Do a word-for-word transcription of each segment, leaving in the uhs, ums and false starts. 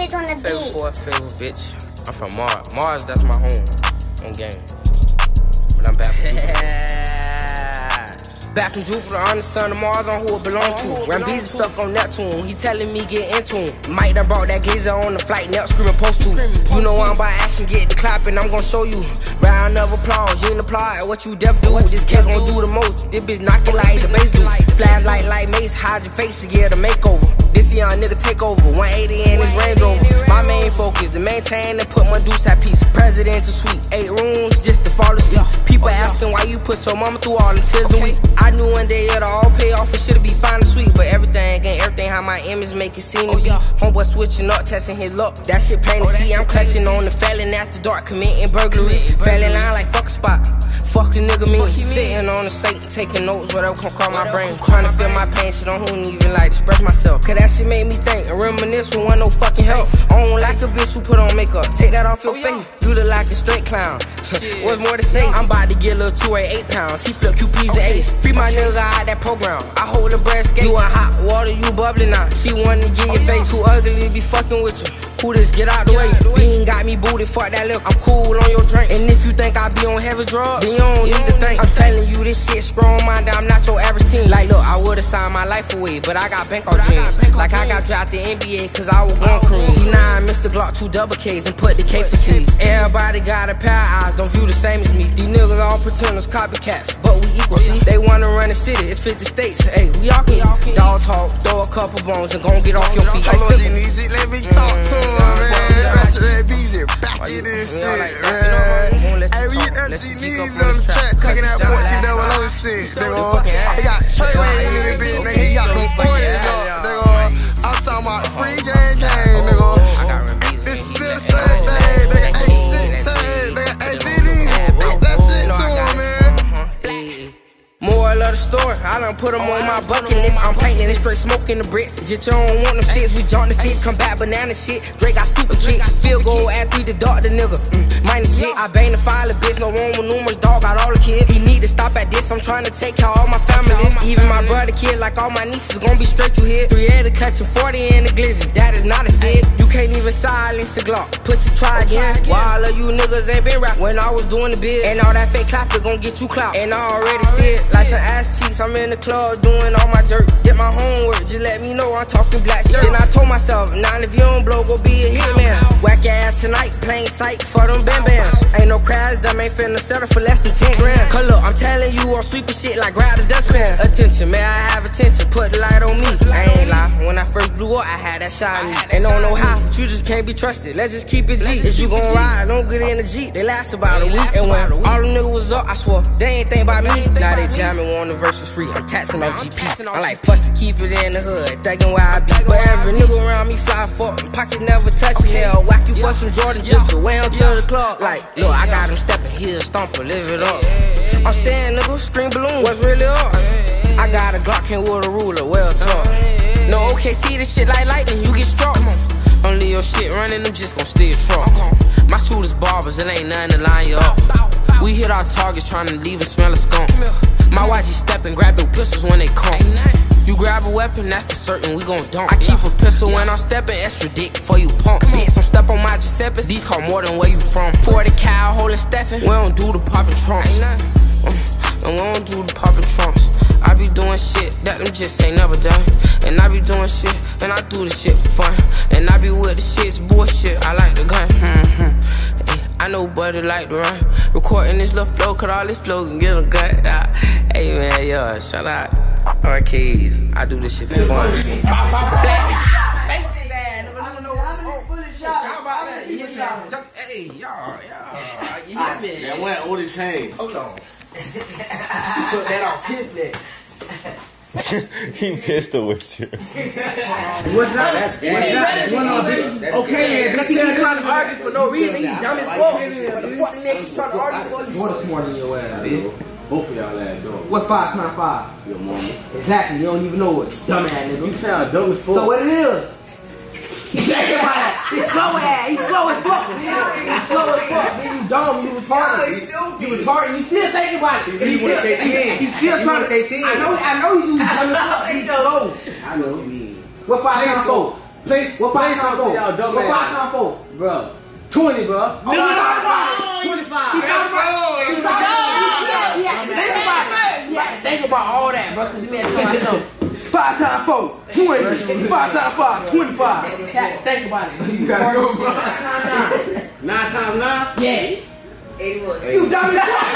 Bitch on the beat. Favorite for a favorite bitch. I'm from Mars. Mars, that's my home. On game. But I'm back from Jupiter. Back from Jupiter, on the sun of Mars, on who it belong to. Rambeezy stuck on Neptune, he telling me get into him. Mike done brought that gazer on the flight, Nep screaming post to. You know I'm by action, get the clapping, I'm gon' show you. Round of applause, you ain't applaud what you deaf do. This cat gon' do the most, this bitch knockin' like the bass do. Flash like like Mace, hide your face to get a makeover. This young nigga take over, one eighty in his Range Rover. My main focus, to maintain and put my deuce at peace. Presidential suite, eight rooms just to fall asleep. People asking why you put your mama through all the tears a week. I knew one day it'll all pay off, it should've be fine and sweet. But everything ain't everything how my image make it seem to be. Homeboy switching up, testing his luck, that shit plain to see. I'm clutching on the felon after dark, committing burglary. Felon line like fuck a spot, fuck a nigga me. Sitting on the site, taking notes, whatever come call my brain. Trying to feel my pain, shit on who don't even like express myself. Cause that shit made me think and reminisce when want no fucking help. I don't like a bitch who put on makeup, take that off your face. You look like a straight clown. What's more to say? I'm about to get a little two eighty-eight pounds. He flip Q Ps and A's. Free my nigga out that program. I hold the breast skate. You in hot water, you bubbling now. She wanna get your face. Too ugly to be fucking with you. Who this? Get out the way. Bean got me booted, fuck that lip. I'm cool on your drink. And if you think I be on heavy drugs, then you don't need to think. I'm telling you this shit strong minded. I'm not your average team. Like look, I would've signed my life away, but I got bank on dreams. Like I got drafted N B A cause I was going cruise. G nine, Mister Glock, two double K's and put the K for C's. Everybody got a pair of eyes, don't view the same as me. These niggas all pretenders, copycats, but we equal, see? They wanna run the city, it's fifty states. Hey, we all can dog talk, throw a couple bones and gon' get off your feet. Hold on, G-Neezy, let me talk to him, man. Rambeezy, back in this shit, man. Hey, we get that G-Neezy on the track, cooking that fourteen double O shit, nigga. He got Trey Wayne in this bitch, nigga. He got them forties up, nigga. I'm talking about free gang gang, nigga. This still the same thing, nigga. Ain't shit changed, nigga. Ain't D D. That shit to him, man. Moral of the story, I done put them on my bucket list. I'm painting it straight, smoking the bricks. Just you don't want them sticks, we jump the fist. Come back banana shit, Drake got stupid kick. Field goal athlete, the dog, the nigga. Mm, minus shit, I bang the file, bitch. No one with numerous dog, got all the kids. He need to stop at this, I'm trying to take care of all my family. Even my brother kid, like all my nieces, gon' be straight to here. Three head to catch forty in the glizzy, that is not a sin. You can't even silence the Glock, pussy try again. Why all of you niggas ain't been rap when I was doing the bid. And all that fake clapper gon' get you clout, and I already see it. Like some ass cheeks, I'm in the club doing all my dirt. Get my homework, just let me know I'm talking black shirt. Then I told myself, now if you don't blow, go be a hitman. Whack your ass tonight, plain sight for them bam bams. Ain't no crash, them ain't finna settle for less than ten grand. Cause look, I'm telling you, I'm sweeping shit like grab the dustpan. Attention, may I have attention, put the light on me. I ain't lie, when I first blew up, I had that shine me. And don't know how, but you just can't be trusted. Let's just keep it G. If you gon' ride, don't get in the Jeep. They last about a week. And when all them niggas was up, I swear, they ain't think about me. Now they jamming, want the verse for free. I'm taxing on G P. I'm like, fuck it, keep it in the hood, thinking where I be. But every nigga around me fly fuck, pockets never touching. They'll whack you for some Jordan just to way until the club. Like, look, I got him stepping here, stomper, live it up. I'm saying, nigga, scream balloon, what's really up? I got a Glock and with a ruler, well taught. No, okay, see this shit like lightning, you get struck. Only your shit running, I'm just gon' steal truck. My shooters barbers, it ain't nothing to line you up. We hit our targets, trying to leave it smell of skunk. My Y G steppin', grab your pistols when they come. You grab a weapon, that's for certain, we gon' dump. I keep a pistol when I'm steppin', extra dick for you punk. Bitch, don't step on my Giuseppes, these call more than where you from. forty cal holding Stephen, we don't do the poppin' trunks. And we don't do the poppin' trunks. I be doing shit that them just ain't never done. And I be doing shit, and I do the shit for fun. And I be with the shit's bullshit, I like the gun. Mm-hmm. Hey, I know buddy like to run. Recording this little flow, cause all this flow can get a gut. Uh, hey man, yo, shout out Arcades. I do this shit for fun. Hey, y'all, y'all, you hear me? That went on the chain. Hold on. You took that off his neck. He pistol with you. What's not that? What's not? Okay, because he keep trying to argue for no reason. He dumb as fuck. What the fuck the nigga keep trying to argue for? You want smarter than your ass, bitch. Both of y'all ass dog. What's five times five? Your mama. Exactly. You don't even know it. Dumb ass nigga. You sound dumb as fuck. So what it is? He's slow ass. He's slow as fuck. He's slow as fuck. Man, you dumb. You retarded. You retarded. You still thinking about it. You want to say ten. You still trying to say ten. I know. I know you. He's slow. I know you. What five times four? Play, What play five time something four? to y'all dumb What five ass. time four? Bro. twenty, bro. No, twenty-five. Think about all that, bro, because you had to tell myself. Five times four, twenty. Five times five, twenty-five. Think about it. You gotta go, bro. Nine times nine? Yeah. eighty-one. You dumb as fuck.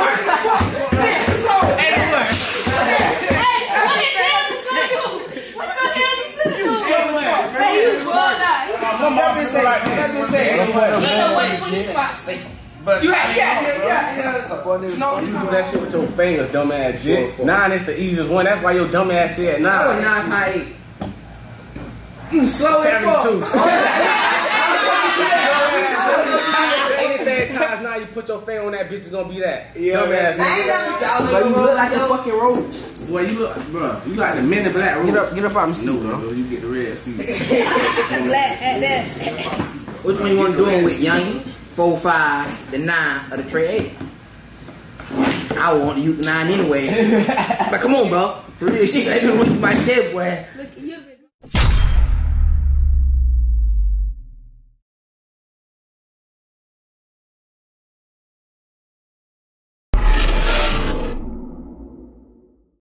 eighty-one. Hey, what the hell is gonna do? What the hell is gonna do? Hey, you draw that. My mom is saying, let me say, You know what? twenty-five. But you have, yeah, yeah, yeah. No, you do that shit with your fingers, dumbass shit. Nine is the easiest one. That's why your dumbass said nine. That was nine times eight. You slow as fuck. Anything times nine, you put your finger on that bitch, it's gonna be that. Yeah, dumbass I ain't nigga. never Bro, you look like a fucking roach. boy, you look, bro, you like the men in black room. Get up, get up out of me. No, bro, you get the red seat. black at that. Which one you want to do it with, youngin? Four, five, the nine, or the tray eight? I want to use the nine anyway. But come on, bro. For real shit, I even with my tip, boy. Look